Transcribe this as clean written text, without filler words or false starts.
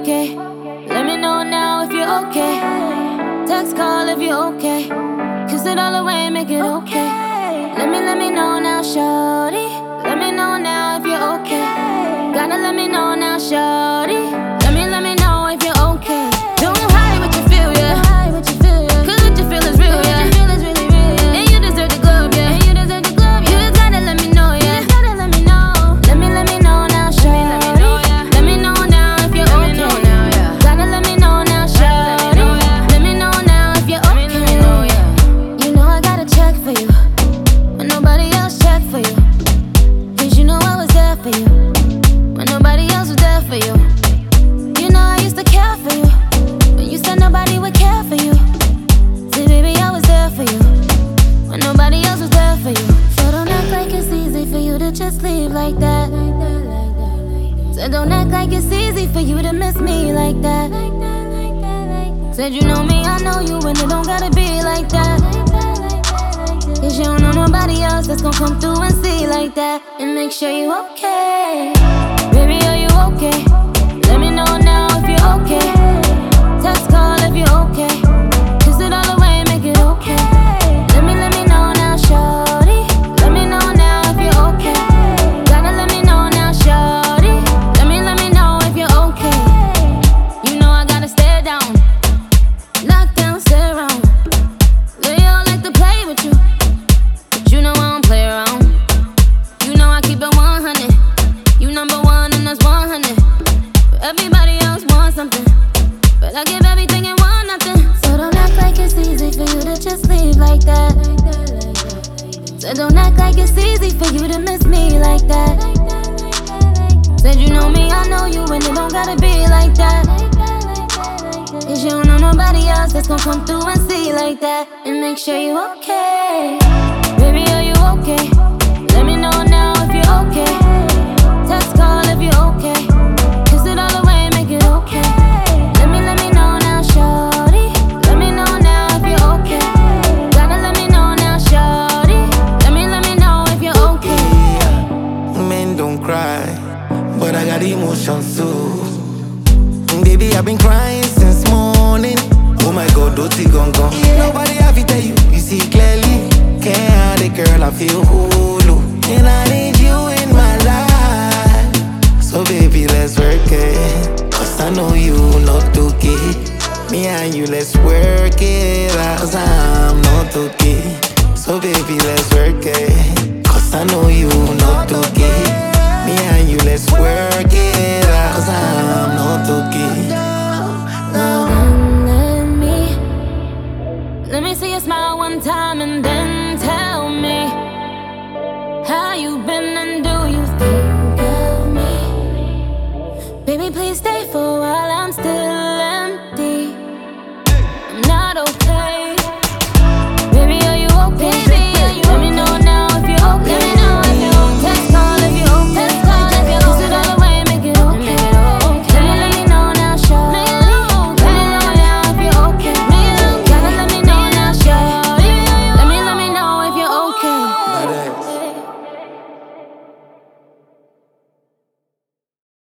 okay. Let me know now if you're okay. Text, call if you're okay. Kiss it all away, make it okay. Let me know now, shorty. Let me know now if you're okay. Gotta let me know now, shorty. Let me know if you're okay. Don't hide what you feel, yeah. Cause what you feel is real, yeah. And you deserve the globe, yeah. You just gotta let me know, yeah. Let me know now, shorty. Let me know now if you're okay. Gotta let me know now, shorty. Let me know now if you're okay. You know I gotta check for you when nobody else check for you. Cause you know I was there for you when nobody else was there for you. You know I used to care for you when you said nobody would care for you. See, baby, I was there for you when nobody else was there for you. So don't act like it's easy for you to just leave like that. So don't act like it's easy for you to miss me like that. Said you know me, I know you, and it don't gotta be like that. Cause you don't know nobody else that's gonna come through and see like that. And make sure you okay. Baby, are you okay? Let me know now if you're okay. Text, call if you're okay. Kiss it all away, make it okay. Let me know now, shorty. Let me know now if you're okay. Gotta let me know now, shorty. Let me know if you're okay. You know I gotta stay down, lock down, stay around. They all like to play with you, but you know I don't play around. You know I keep it 100. You number one and that's 100. Everybody else wants something, but I give everything and want nothing. So don't act like it's easy for you to just leave like that. So don't act like it's easy for you to miss me like that. Said you know me, I know you, and it don't gotta be like that. Cause you don't know nobody else that's gonna come through and see like that. And make sure you okay. Baby, are you okay? Let me know now if you're okay. Text, call if you're okay. Kiss it all away, make it okay. Let me know now, shorty. Let me know now if you're okay. Gotta let me know now, shorty. Let me know if you're okay. Men don't cry, but I got emotions too. Baby, I've been crying since morning. Oh my God, dirty gon' gon'. Nobody have to tell you, you see clearly. Can't hide it, girl, I feel holo. And I need you in my life. So baby, let's work it. Cause I know you not okay. Me and you, let's work it out. Cause I'm not okay. So baby, let's work it. Cause I know you not okay. Me and you, let's work it out. Cause I'm not okay. No. Let me see you smile one time and then tell me how you been and do you think of me? Baby, please stay for a while, I'm still